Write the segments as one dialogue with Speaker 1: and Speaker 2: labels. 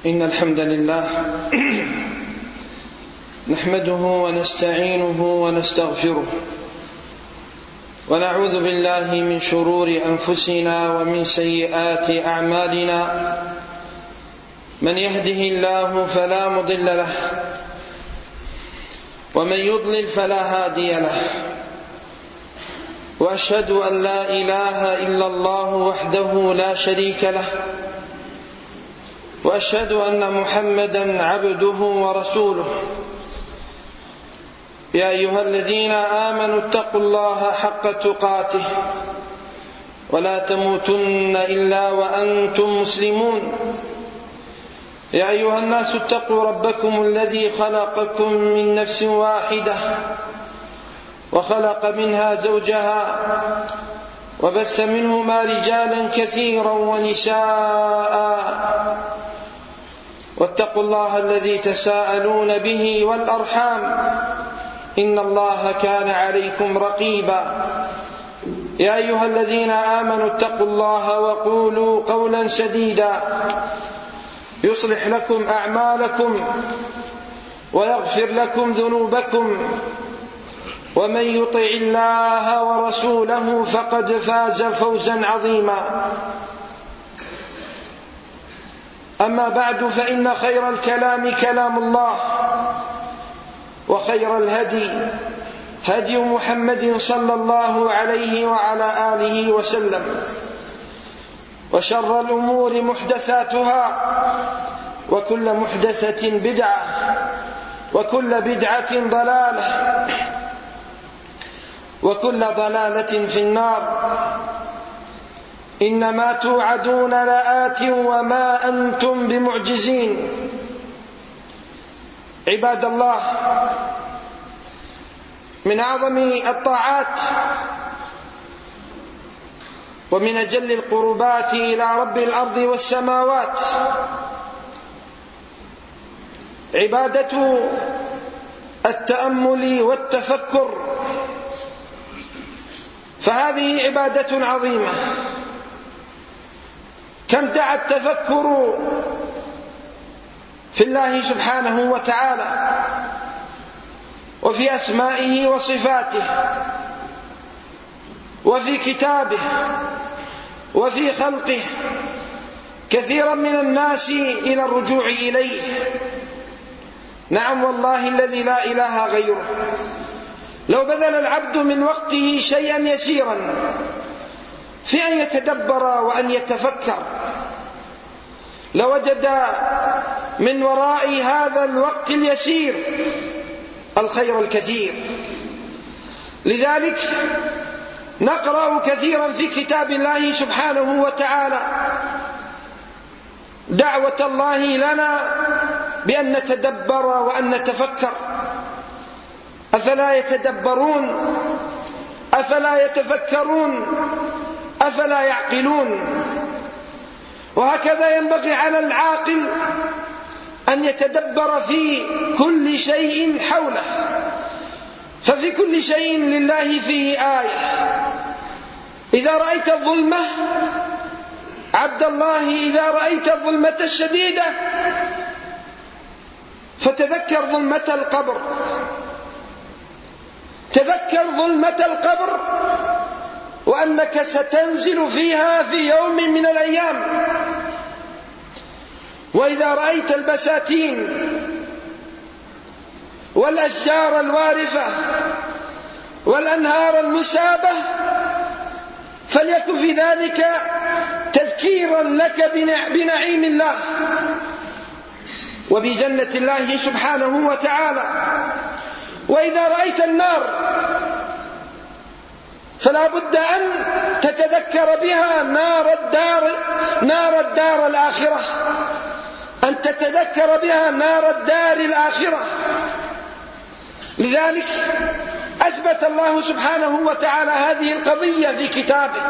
Speaker 1: إن الحمد لله نحمده ونستعينه ونستغفره ونعوذ بالله من شرور أنفسنا ومن سيئات أعمالنا. من يهده الله فلا مضل له ومن يضلل فلا هادي له، وأشهد أن لا إله إلا الله وحده لا شريك له، وأشهد أن محمدا عبده ورسوله. يا أيها الذين آمنوا اتقوا الله حق تقاته ولا تموتن إلا وأنتم مسلمون. يا أيها الناس اتقوا ربكم الذي خلقكم من نفس واحدة وخلق منها زوجها وبث منهما رجالا كثيرا ونساء، واتقوا الله الذي تساءلون به والأرحام إن الله كان عليكم رقيبا. يا أيها الذين آمنوا اتقوا الله وقولوا قولا سديدا يصلح لكم أعمالكم ويغفر لكم ذنوبكم، ومن يطع الله ورسوله فقد فاز فوزا عظيما. أما بعد، فإن خير الكلام كلام الله، وخير الهدي هدي محمد صلى الله عليه وعلى آله وسلم، وشر الأمور محدثاتها، وكل محدثة بدعة، وكل بدعة ضلالة، وكل ضلالة في النار. إنما توعدون لآت وما أنتم بمعجزين. عباد الله، من أعظم الطاعات ومن أجل القربات إلى رب الأرض والسماوات عبادة التأمل والتفكر، فهذه عبادة عظيمة. كم دعا التفكر في الله سبحانه وتعالى وفي أسمائه وصفاته وفي كتابه وفي خلقه كثيرا من الناس إلى الرجوع إليه. نعم والله الذي لا إله غيره، لو بذل العبد من وقته شيئا يسيرا في أن يتدبر وأن يتفكر لوجد من وراء هذا الوقت اليسير الخير الكثير. لذلك نقرأ كثيرا في كتاب الله سبحانه وتعالى دعوة الله لنا بأن نتدبر وأن نتفكر. أفلا يتدبرون؟ أفلا يتفكرون؟ أفلا يعقلون؟ وهكذا ينبغي على العاقل أن يتدبر في كل شيء حوله، ففي كل شيء لله فيه آية. إذا رأيت الظلمة عبد الله، إذا رأيت الظلمة الشديدة فتذكر ظلمة القبر، تذكر ظلمة القبر وأنك ستنزل فيها في يوم من الأيام. وإذا رأيت البساتين والأشجار الوارفة والأنهار المسابة فليكن في ذلك تذكيرا لك بنعيم الله وبجنة الله سبحانه وتعالى. وإذا رأيت النار فلا بد أن تتذكر بها نار الدار الآخرة، أن تتذكر بها نار الدار الآخرة. لذلك أثبت الله سبحانه وتعالى هذه القضية في كتابه،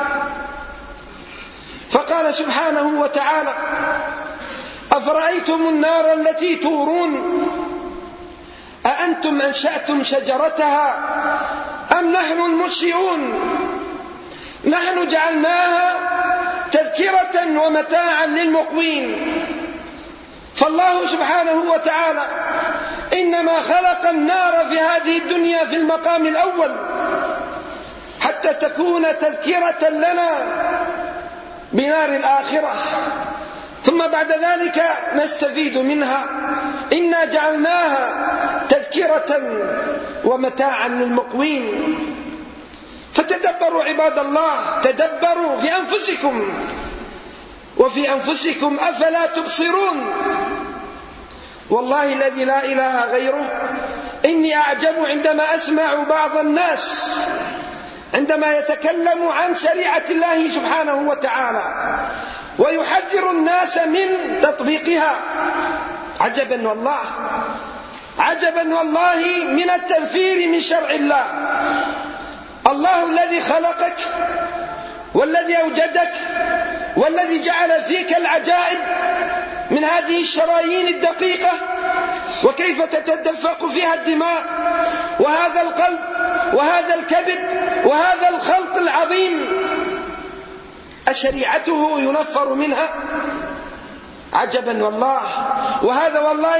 Speaker 1: فقال سبحانه وتعالى: أفرأيتم النار التي تورون أأنتم أنشأتم شجرتها أم نحن المنشئون؟ نحن جعلناها تذكرة ومتاعا للمقوين. فالله سبحانه وتعالى إنما خلق النار في هذه الدنيا في المقام الأول حتى تكون تذكرة لنا بنار الآخرة، ثم بعد ذلك نستفيد منها. إنا جعلناها تذكرة ومتاعا للمقوين. فتدبروا عباد الله، تدبروا في أنفسكم وفي أنفسكم أفلا تبصرون. والله الذي لا إله غيره إني أعجب عندما أسمع بعض الناس عندما يتكلم عن شريعة الله سبحانه وتعالى ويحذر الناس من تطبيقها. عجبا والله، عجبا والله من التنفير من شرع الله. الله الذي خلقك والذي أوجدك والذي جعل فيك العجائب من هذه الشرايين الدقيقة وكيف تتدفق فيها الدماء، وهذا القلب وهذا الكبد وهذا الخلق العظيم أشريعته ينفر منها؟ عجبا والله. وهذا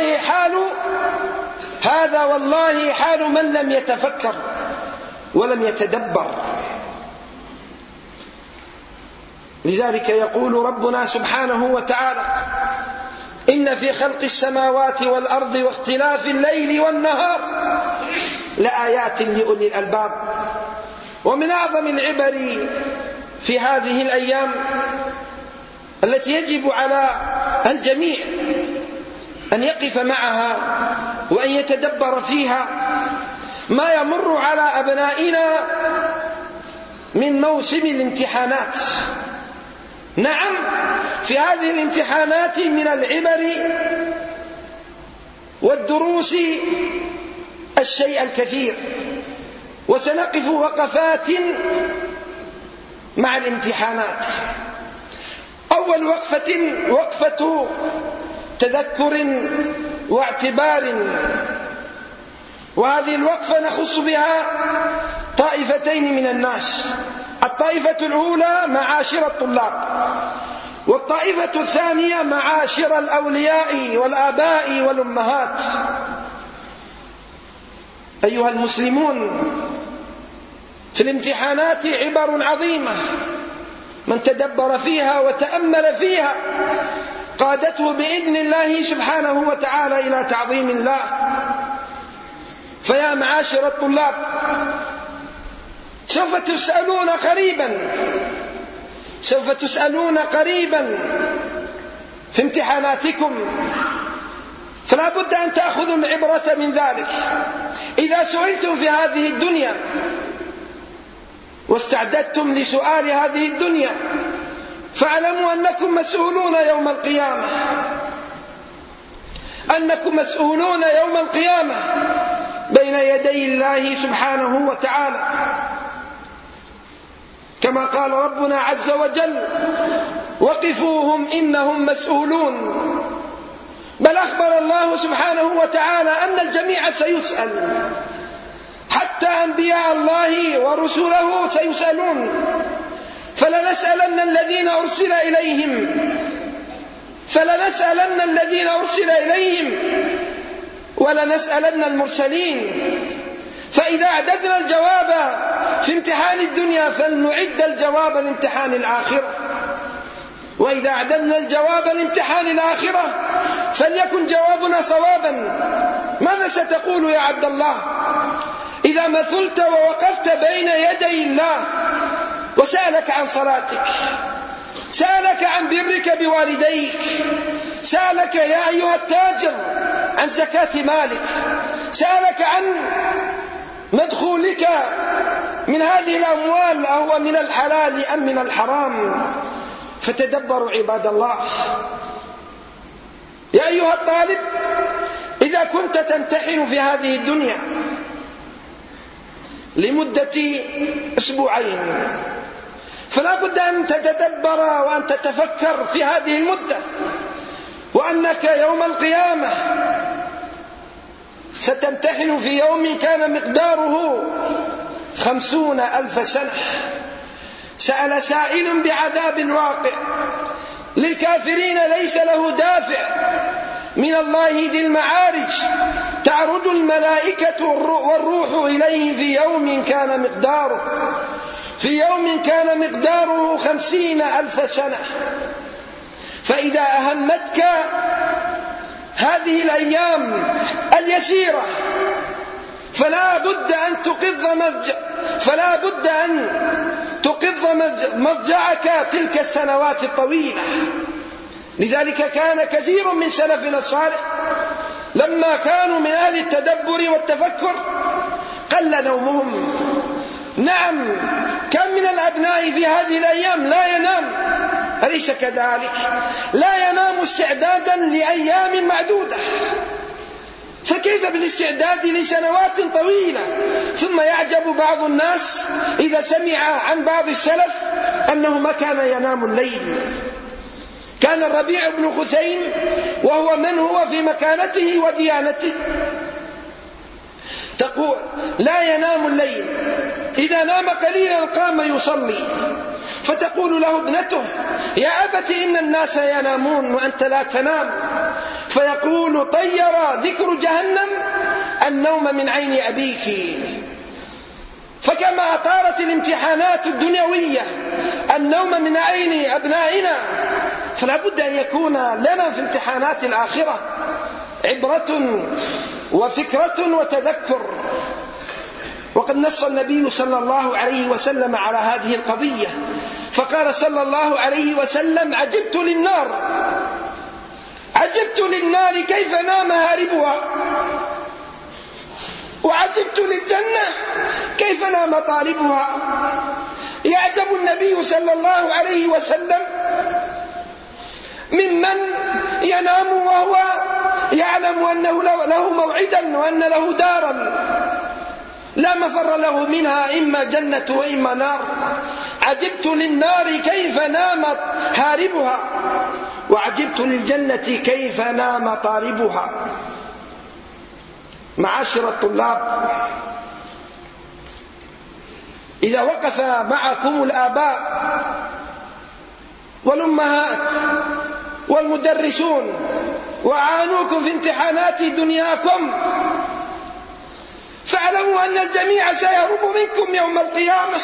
Speaker 1: والله حال من لم يتفكر ولم يتدبر. لذلك يقول ربنا سبحانه وتعالى: إن في خلق السماوات والأرض واختلاف الليل والنهار لآيات لأولي الألباب. ومن أعظم العبر في هذه الأيام التي يجب على الجميع أن يقف معها وأن يتدبر فيها ما يمر على أبنائنا من موسم الامتحانات. نعم، في هذه الامتحانات من العبر والدروس الشيء الكثير، وسنقف وقفات مع الامتحانات. أول وقفة تذكر واعتبار، وهذه الوقفة نخص بها طائفتين من الناس. الطائفة الأولى معاشر الطلاب، والطائفة الثانية معاشر الأولياء والآباء والأمهات. أيها المسلمون، في الامتحانات عبر عظيمة من تدبر فيها وتأمل فيها قادته بإذن الله سبحانه وتعالى إلى تعظيم الله. فيا معاشر الطلاب، سوف تسألون قريبا في امتحاناتكم، فلا بد أن تأخذوا العبرة من ذلك. إذا سئلتم في هذه الدنيا واستعددتم لسؤال هذه الدنيا فاعلموا أنكم مسؤولون يوم القيامة، أنكم مسؤولون يوم القيامة بين يدي الله سبحانه وتعالى، كما قال ربنا عز وجل: وقفوهم إنهم مسؤولون. بل أخبر الله سبحانه وتعالى أن الجميع سيسأل، حتى أنبياء الله ورسله سيسألون. فلنسألن الذين أرسل إليهم ولنسألن المرسلين. فإذا أعددنا الجواب في امتحان الدنيا فلنعد الجواب لامتحان الآخرة، وإذا أعددنا الجواب لامتحان الآخرة فليكن جوابنا صوابا. ماذا ستقول يا عبد الله إذا مثلت ووقفت بين يدي الله وسألك عن صلاتك، سألك عن برك بوالديك، سألك يا أيها التاجر عن زكاة مالك، سألك عن مدخولك من هذه الأموال أهو من الحلال أم من الحرام؟ فتدبروا عباد الله. يا أيها الطالب، إذا كنت تمتحن في هذه الدنيا لمدة أسبوعين فلا بد أن تتدبر وأن تتفكر في هذه المدة، وأنك يوم القيامة ستمتحن في يوم كان مقداره 50,000 سنة. سأل سائل بعذاب واقع، للكافرين ليس له دافع، من الله ذي المعارج تعرج الملائكة والروح إليه في يوم كان مقداره 50,000 سنة. فإذا أهمتك هذه الأيام اليسيرة فلا بد أن تقض مضجعك تلك السنوات الطويلة. لذلك كان كثير من سلفنا الصالح لما كانوا من أهل التدبر والتفكر قل نومهم. نعم، كم من الأبناء في هذه الأيام لا ينام، أليس كذلك؟ لا ينام استعدادا لأيام معدودة، فكيف بالاستعداد لسنوات طويلة؟ ثم يعجب بعض الناس إذا سمع عن بعض السلف أنه ما كان ينام الليل. كان الربيع بن خثيم وهو من هو في مكانته وديانته تقول لا ينام الليل، إذا نام قليلا قام يصلي، فتقول له ابنته يا أبت إن الناس ينامون وأنت لا تنام، فيقول طير ذكر جهنم النوم من عين أبيك. فكما أطارت الامتحانات الدنيوية النوم من عين أبنائنا، فلا بد أن يكون لنا في امتحانات الآخرة عبرة وفكرة وتذكر. وقد نص النبي صلى الله عليه وسلم على هذه القضية، فقال صلى الله عليه وسلم عجبت للنار كيف نام هاربها، وعجبت للجنة كيف نام طالبها. يعجب النبي صلى الله عليه وسلم ممن ينام وهو يعلم أنه له موعدا وأن له دارا لا مفر له منها، إما جنة وإما نار. عجبت للنار كيف نام هاربها، وعجبت للجنة كيف نام طالبها. معاشر الطلاب، إذا وقف معكم الآباء والأمهات والمدرسون وعانوكم في امتحانات دنياكم، فاعلموا أن الجميع سيهرب منكم يوم القيامة،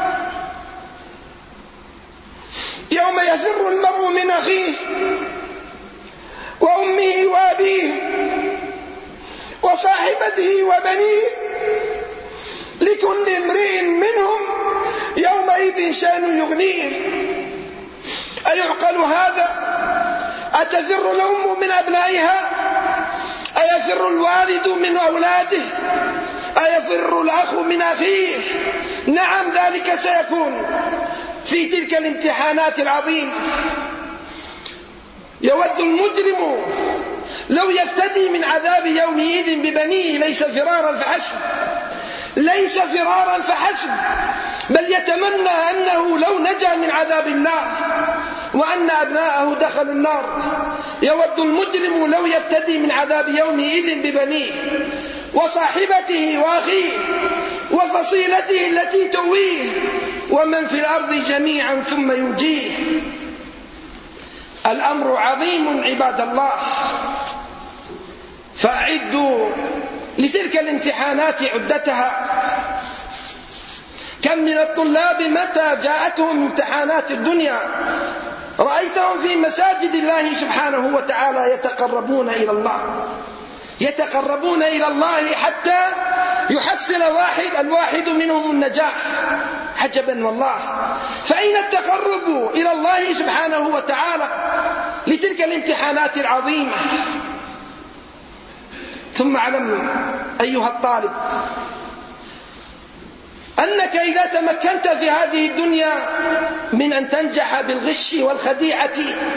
Speaker 1: يوم يفر المرء من أخيه وأمه وأبيه وصاحبته وبنيه، لكل امرئ منهم يومئذ شأن يغنيه. أيعقل هذا؟ أتفر الأم من أبنائها؟ أيفر الوالد من أولاده؟ أيفر الأخ من أخيه؟ نعم، ذلك سيكون في تلك الامتحانات العظيمة. يود المجرم لو يفتدي من عذاب يومئذ ببنيه، ليس فرارا فحسب، بل يتمنى أنه لو نجا من عذاب الله وأن أبناءه دخلوا النار. يود المجرم لو يفتدي من عذاب يومئذ ببنيه وصاحبته وأخيه وفصيلته التي تؤويه ومن في الأرض جميعا ثم ينجيه. الأمر عظيم عباد الله، فأعدوا لتلك الامتحانات عدتها. كم من الطلاب متى جاءتهم امتحانات الدنيا رأيتهم في مساجد الله سبحانه وتعالى يتقربون إلى الله حتى يحصل الواحد منهم النجاح. عجبا والله، فأين التقرب إلى الله سبحانه وتعالى لتلك الامتحانات العظيمة؟ ثم اعلم أيها الطالب أنك إذا تمكنت في هذه الدنيا من أن تنجح بالغش والخديعة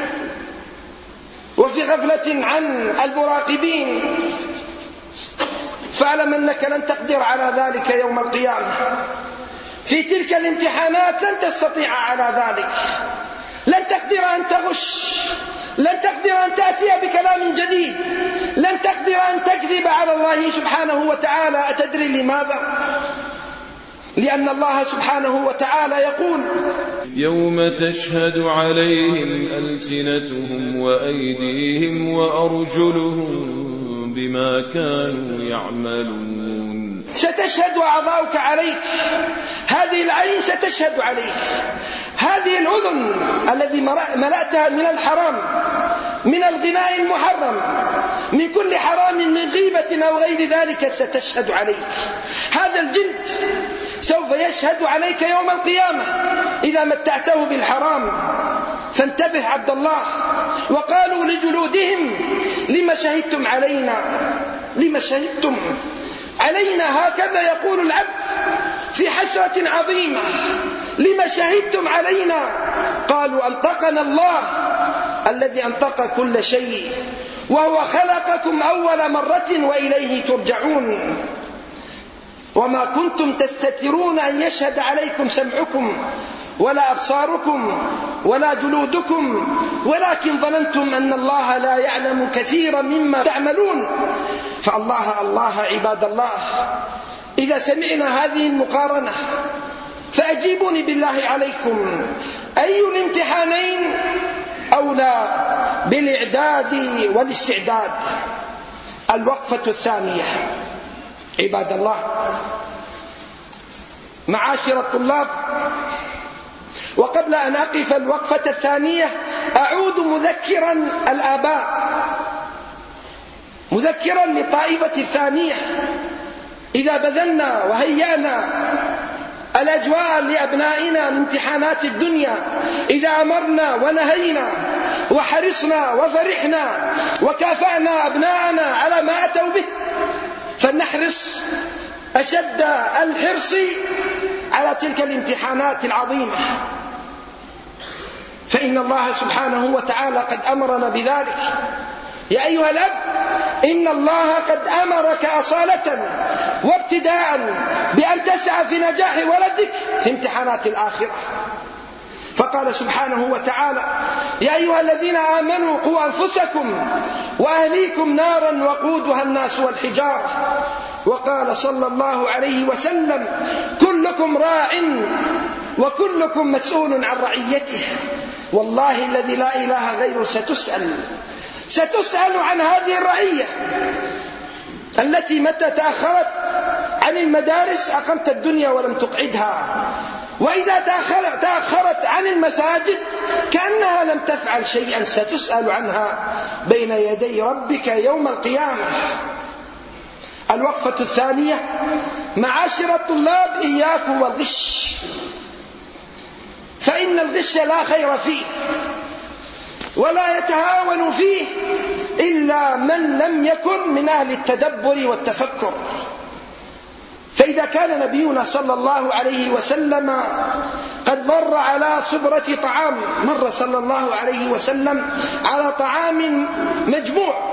Speaker 1: وفي غفلة عن المراقبين، فاعلم أنك لن تقدر على ذلك يوم القيامة. في تلك الامتحانات لن تستطيع على ذلك، لن تقدر أن تغش، لن تقدر أن تأتي بكلام جديد، لن تقدر أن تكذب على الله سبحانه وتعالى. أتدري لماذا؟ لأن الله سبحانه وتعالى يقول:
Speaker 2: يوم تشهد عليهم ألسنتهم وأيديهم وأرجلهم بما كانوا يعملون.
Speaker 1: ستشهد أعضاؤك عليك، هذه العين ستشهد عليك، هذه الأذن الذي ملأتها من الحرام، من الغناء المحرم، من كل حرام، من غيبة أو غير ذلك ستشهد عليك. هذا الجلد سوف يشهد عليك يوم القيامة إذا متعته بالحرام. فانتبه عبد الله. وقالوا لجلودهم: لما شهدتم علينا؟ لما شهدتم علينا؟ هكذا يقول العبد في حسرة عظيمة: لما شهدتم علينا؟ قالوا: أنطقنا الله الذي أنطق كل شيء وهو خلقكم أول مرة وإليه ترجعون. وما كنتم تستترون أن يشهد عليكم سمعكم ولا أبصاركم ولا جلودكم ولكن ظننتم أن الله لا يعلم كثيرا مما تعملون. فالله عباد الله، إذا سمعنا هذه المقارنة فأجيبوني بالله عليكم، أي الامتحانين أولى بالإعداد والاستعداد؟ الوقفة الثانية عباد الله. معاشر الطلاب، وقبل أن أقف الوقفة الثانية أعود مذكرا الآباء، مذكرا للطائفة الثانية: إذا بذلنا وهيأنا الأجواء لأبنائنا لامتحانات الدنيا، إذا أمرنا ونهينا وحرصنا وفرحنا وكافأنا أبناءنا على ما أتوا به، فلنحرص أشد الحرص على تلك الامتحانات العظيمة، فإن الله سبحانه وتعالى قد أمرنا بذلك. يا أيها الأب، إن الله قد أمرك أصالة وابتداء بأن تسعى في نجاح ولدك في امتحانات الآخرة. فقال سبحانه وتعالى: يا أيها الذين آمنوا قوا أنفسكم وأهليكم نارا وقودها الناس والحجارة. وقال صلى الله عليه وسلم: كلكم راع وكلكم مسؤول عن رعيته. والله الذي لا إله غيره ستسأل عن هذه الرعية التي متى تأخرت عن المدارس أقمت الدنيا ولم تقعدها، وإذا تأخرت عن المساجد كأنها لم تفعل شيئا، ستسأل عنها بين يدي ربك يوم القيامة. الوقفة الثانية: معاشر الطلاب، إياكم والغش، فإن الغش لا خير فيه ولا يتهاون فيه إلا من لم يكن من أهل التدبر والتفكر. فإذا كان نبينا صلى الله عليه وسلم قد مر على صبرة طعام، مر صلى الله عليه وسلم على طعام مجموع،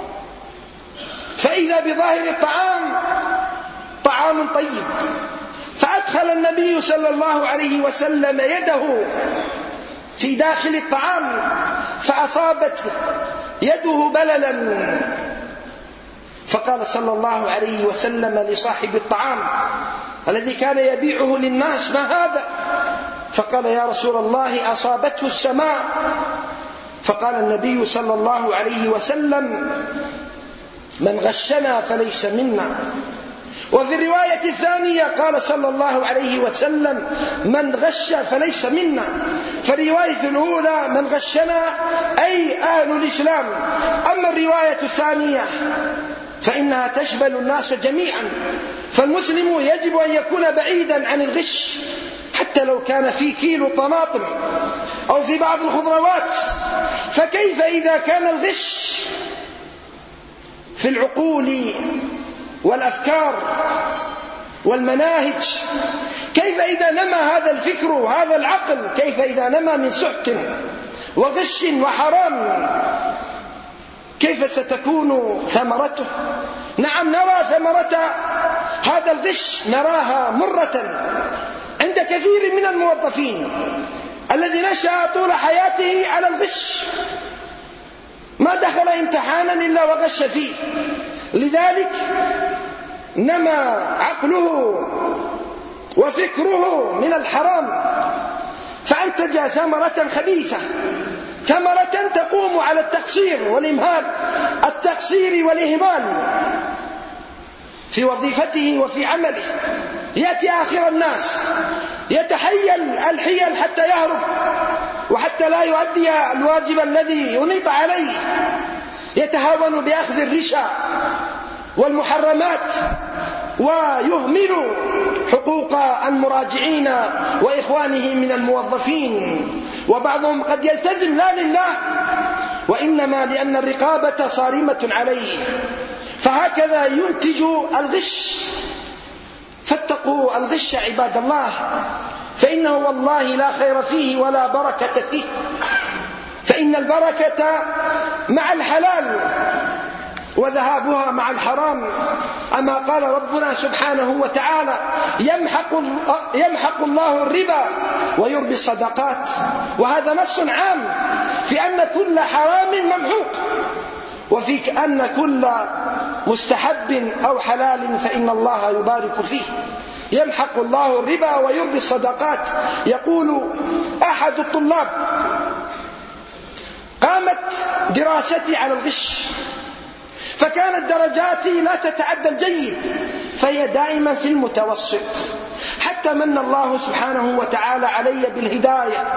Speaker 1: فإذا بظاهر الطعام طعام طيب، فأدخل النبي صلى الله عليه وسلم يده في داخل الطعام فأصابت يده بللا، فقال صلى الله عليه وسلم لصاحب الطعام الذي كان يبيعه للناس: ما هذا؟ فقال: يا رسول الله، أصابته السماء. فقال النبي صلى الله عليه وسلم: من غشنا فليس منا. وفي الرواية الثانية قال صلى الله عليه وسلم: من غش فليس منا. فالرواية الأولى من غشنا أي أهل الإسلام، أما الرواية الثانية فإنها تشمل الناس جميعا. فالمسلم يجب أن يكون بعيدا عن الغش، حتى لو كان في كيلو طماطم أو في بعض الخضروات، فكيف إذا كان الغش في العقول والأفكار والمناهج؟ كيف إذا نمى هذا الفكر وهذا العقل؟ كيف إذا نمى من سحت وغش وحرام؟ كيف ستكون ثمرته؟ نعم، نرى ثمرة هذا الغش، نراها مرة عند كثير من الموظفين الذي نشأ طول حياته على الغش، ما دخل امتحانا إلا وغش فيه، لذلك نمى عقله وفكره من الحرام، فأنتج ثمرة خبيثة، ثمرة تقوم على التقصير والإمهال، التقصير والإهمال في وظيفته وفي عمله. يأتي آخر الناس يتحيل الحيل حتى يهرب وحتى لا يؤدي الواجب الذي ينيط عليه، يتهاون بأخذ الرشا والمحرمات ويهمل حقوق المراجعين وإخوانه من الموظفين. وبعضهم قد يلتزم لا لله وإنما لأن الرقابة صارمة عليه، فهكذا ينتج الغش. فاتقوا الغش عباد الله، فإنه والله لا خير فيه ولا بركة فيه، فإن البركة مع الحلال وذهابها مع الحرام. أما قال ربنا سبحانه وتعالى: يمحق الله الربا ويربي الصدقات. وهذا نص عام في أن كل حرام ممحوق، وفي أن كل مستحب أو حلال فإن الله يبارك فيه. يمحق الله الربا ويربي الصدقات. يقول أحد الطلاب: قامت دراستي على الغش، فكانت درجاتي لا تتعدى الجيد، فهي دائما في المتوسط، حتى من الله سبحانه وتعالى علي بالهداية،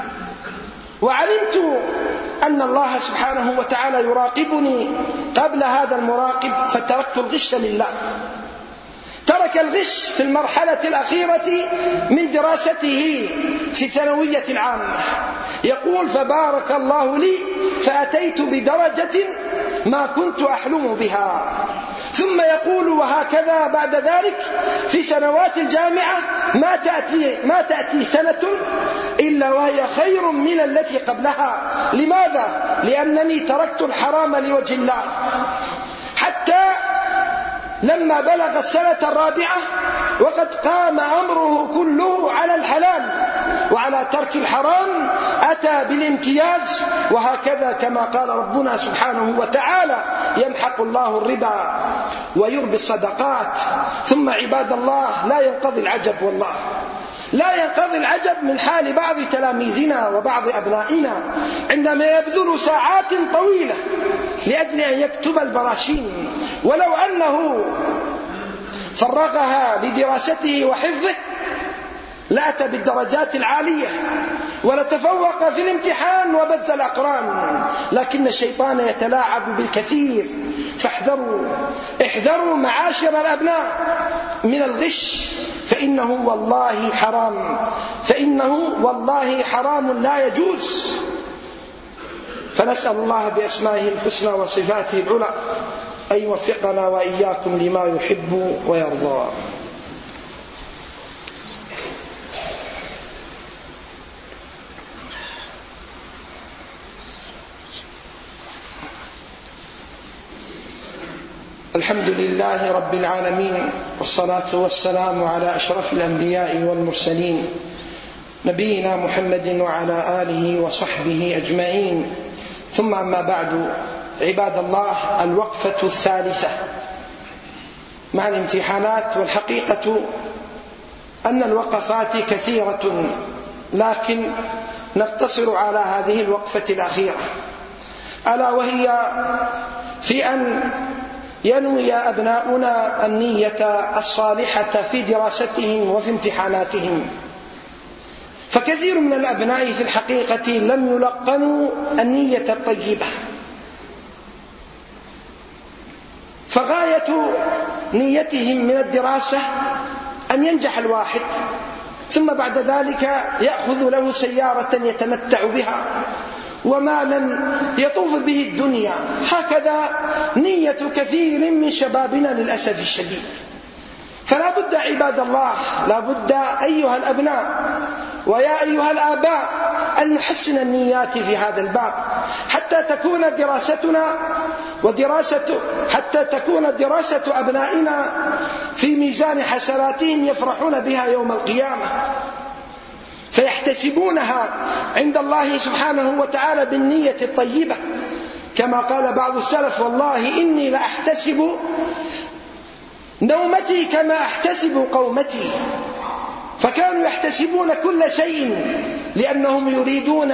Speaker 1: وعلمت أن الله سبحانه وتعالى يراقبني قبل هذا المراقب، فتركت الغش لله. ترك الغش في المرحلة الأخيرة من دراسته في الثانوية العامة. يقول: فبارك الله لي فأتيت بدرجة ما كنت أحلم بها. ثم يقول: وهكذا بعد ذلك في سنوات الجامعة ما تأتي سنة إلا وهي خير من التي قبلها. لماذا؟ لأنني تركت الحرام لوجه الله. حتى لما بلغ السنة الرابعة وقد قام أمره كله على الحلال وعلى ترك الحرام، أتى بالامتياز. وهكذا كما قال ربنا سبحانه وتعالى: يمحق الله الربا ويربي الصدقات. ثم عباد الله، لا ينقضي العجب، والله لا ينقضي العجب من حال بعض تلاميذنا وبعض أبنائنا عندما يبذل ساعات طويلة لأجل أن يكتب البراشيم، ولو أنه فرغها لدراسته وحفظه لأتى بالدرجات العالية ولتفوق في الامتحان وبز الأقران، لكن الشيطان يتلاعب بالكثير. احذروا معاشر الأبناء من الغش، فإنه والله حرام لا يجوز. فنسأل الله بأسمائه الحسنى وصفاته العلى أن يوفقنا وإياكم لما يحب ويرضى. الحمد لله رب العالمين، والصلاة والسلام على أشرف الأنبياء والمرسلين، نبينا محمد وعلى آله وصحبه أجمعين. ثم أما بعد، عباد الله، الوقفة الثالثة مع الامتحانات. والحقيقة أن الوقفات كثيرة، لكن نقتصر على هذه الوقفة الأخيرة، ألا وهي في أن ينوي أبناؤنا النية الصالحة في دراستهم وفي امتحاناتهم. فكثير من الأبناء في الحقيقة لم يلقنوا النية الطيبة، فغاية نيتهم من الدراسة أن ينجح الواحد، ثم بعد ذلك يأخذ له سيارة يتمتع بها ومالا يطوف به الدنيا. هكذا نية كثير من شبابنا للأسف الشديد. فلا بد عباد الله، لا بد أيها الأبناء ويا أيها الآباء أن نحسن النيات في هذا الباب، حتى تكون دراسة أبنائنا في ميزان حسناتهم يفرحون بها يوم القيامة، فيحتسبونها عند الله سبحانه وتعالى بالنية الطيبة. كما قال بعض السلف: والله إني لأحتسب نومتي كما أحتسب قومتي. فكانوا يحتسبون كل شيء لأنهم يريدون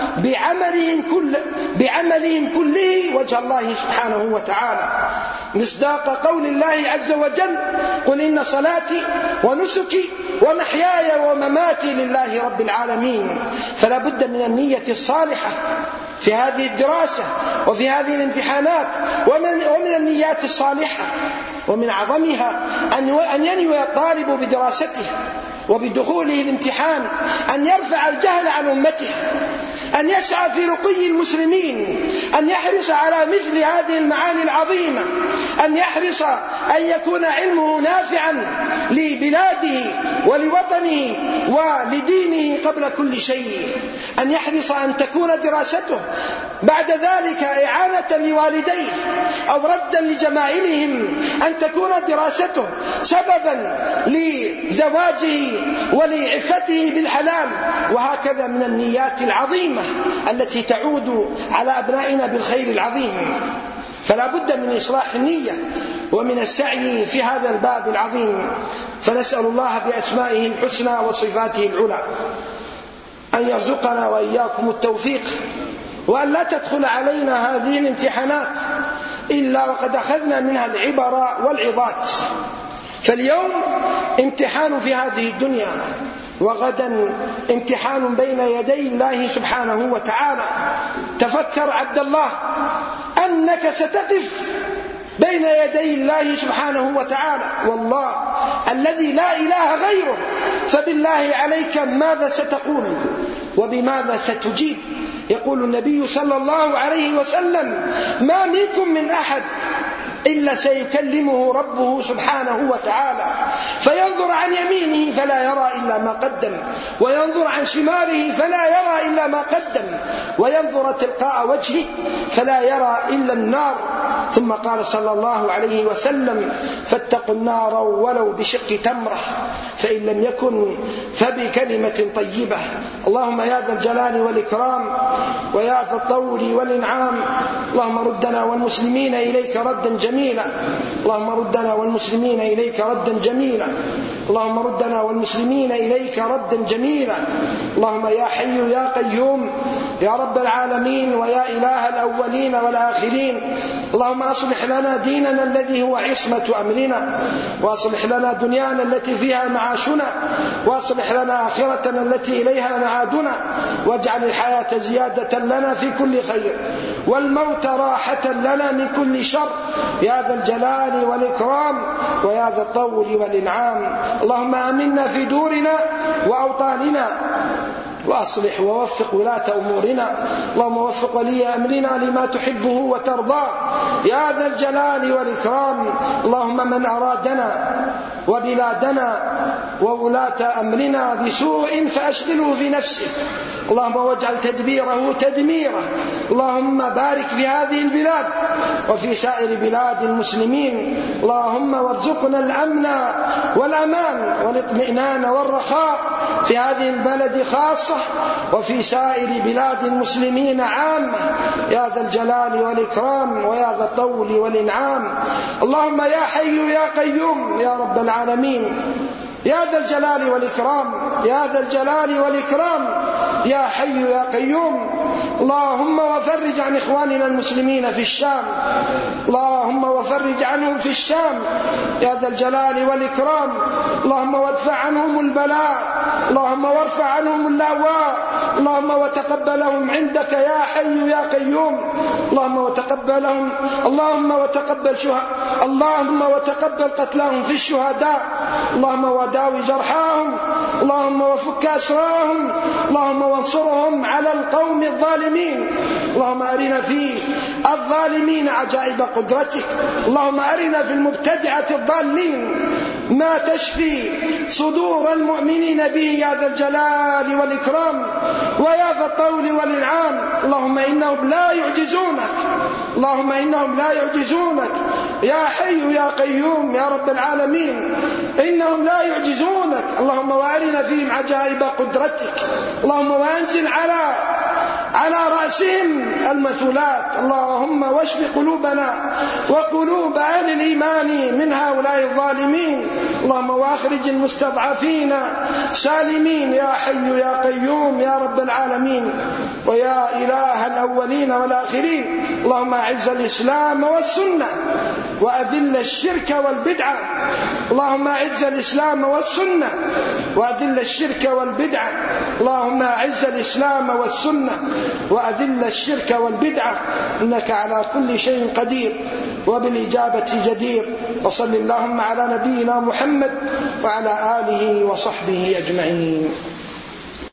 Speaker 1: بعملهم كله وجه الله سبحانه وتعالى، مصداق قول الله عز وجل: قل إن صلاتي ونسكي ومحياي ومماتي لله رب العالمين. فلا بد من النية الصالحة في هذه الدراسة وفي هذه الامتحانات، ومن النيات الصالحة ومن أعظمها أن ينوي الطالب بدراسته وبدخوله الامتحان أن يرفع الجهل عن أمته، أن يسعى في رقي المسلمين، أن يحرص على مثل هذه المعاني العظيمة، أن يحرص أن يكون علمه نافعا لبلاده ولوطنه ولدينه قبل كل شيء، أن يحرص أن تكون دراسته بعد ذلك إعانة لوالديه أو ردا لجمائلهم، أن تكون دراسته سببا لزواجه ولعفته بالحلال، وهكذا من النيات العظيمة التي تعود على أبنائنا بالخير العظيم. فلا بد من إصلاح النية ومن السعي في هذا الباب العظيم. فنسأل الله بأسمائه الحسنى وصفاته العلى أن يرزقنا وإياكم التوفيق، وأن لا تدخل علينا هذه الامتحانات إلا وقد أخذنا منها العبر والعظات. فاليوم امتحان في هذه الدنيا، وغدا امتحان بين يدي الله سبحانه وتعالى. تفكر عبد الله أنك ستقف بين يدي الله سبحانه وتعالى، والله الذي لا إله غيره، فبالله عليك ماذا ستقول وبماذا ستجيب؟ يقول النبي صلى الله عليه وسلم: ما منكم من أحد إلا سيكلمه ربه سبحانه وتعالى، فينظر عن يمينه فلا يرى إلا ما قدم، وينظر عن شماله فلا يرى إلا ما قدم، وينظر تلقاء وجهه فلا يرى إلا النار. ثم قال صلى الله عليه وسلم: فاتقوا النار ولو بشق تمرة، فإن لم يكن فبكلمة طيبة. اللهم يا ذا الجلال والإكرام ويا ذا الطول والإنعام، اللهم ردنا والمسلمين إليك ردا جميلا، اللهم ردنا والمسلمين إليك ردا جميلا، اللهم ردنا والمسلمين إليك ردا جميلا. اللهم يا حي يا قيوم يا رب العالمين ويا إله الأولين والآخرين، اللهم أصلح لنا ديننا الذي هو عصمة أمرنا، وأصلح لنا دنيانا التي فيها معاشنا، وأصلح لنا آخرتنا التي إليها معادنا، واجعل الحياة زيادة لنا في كل خير والموت راحة لنا من كل شر، يا ذا الجلال والإكرام ويا ذا الطول والإنعام. اللهم آمنا في دورنا وأوطاننا، وأصلح ووفق ولاة أمورنا، اللهم وفق ولي أمرنا لما تحبه وترضاه يا ذا الجلال والإكرام. اللهم من أرادنا وبلادنا وولاة أمرنا بسوء فأشغله في نفسه، اللهم واجعل تدبيره تدميره. اللهم بارك في هذه البلاد وفي سائر بلاد المسلمين، اللهم وارزقنا الأمن والأمان والاطمئنان والرخاء في هذه البلد خاصة وفي سائر بلاد المسلمين عامة، يا ذا الجلال والإكرام ويا ذا الطول والإنعام. اللهم يا حي يا قيوم يا رب العالمين، يا ذا الجلال والإكرام يا ذا الجلال والإكرام، يا حي يا قيوم. اللهم وفرج عن إخواننا المسلمين في الشام، اللهم وفرج عنهم في الشام يا ذا الجلال والإكرام. اللهم وادفع عنهم البلاء، اللهم وارفع عنهم اللأواء، اللهم وتقبلهم عندك يا حي يا قيوم. اللهم وتقبلهم، اللهم وتقبل قتلاهم في الشهداء، اللهم وداوي جرحاهم، اللهم وفك أسراهم، اللهم وانصرهم على القوم الظالمين. اللهم أرنا في الظالمين عجائب قدرتك، اللهم أرنا في المبتدعة الضالين ما تشفي صدور المؤمنين به يا ذا الجلال والإكرام ويا ذا الطول والإنعام. اللهم إنهم لا يعجزونك، اللهم إنهم لا يعجزونك يا حي يا قيوم يا رب العالمين، إنهم لا يعجزونك. اللهم وأرنا فيهم عجائب قدرتك، اللهم وأنزل على على رأسهم المثولات. اللهم واشف قلوبنا وقلوب أهل الإيمان من هؤلاء الظالمين. اللهم واخرج المستضعفين سالمين يا حي يا قيوم يا رب العالمين ويا إله الأولين والآخرين. اللهم أعز الإسلام والسنة وأذل الشرك والبدعة. اللهم أعز الإسلام والسنة وأذل الشرك والبدعة. اللهم أعز الإسلام والسنة وأذل الشرك والبدعة إنك على كل شيء قدير وبالإجابة جدير. وصل اللهم على نبينا محمد وعلى آله وصحبه أجمعين.